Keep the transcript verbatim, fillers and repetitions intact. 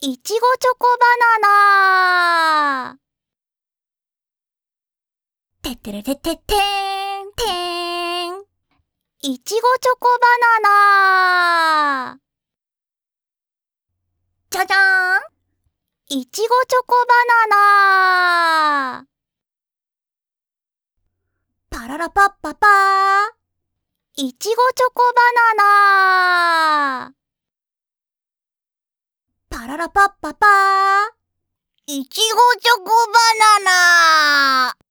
いちごチョコバナナ。てってれてってってーんてーん。いちごチョコバナナ。じゃじゃーん。いちごチョコバナナ。パララパッパパー。いちごチョコバナナ。パララパッパパー。いちごチョコバナナ。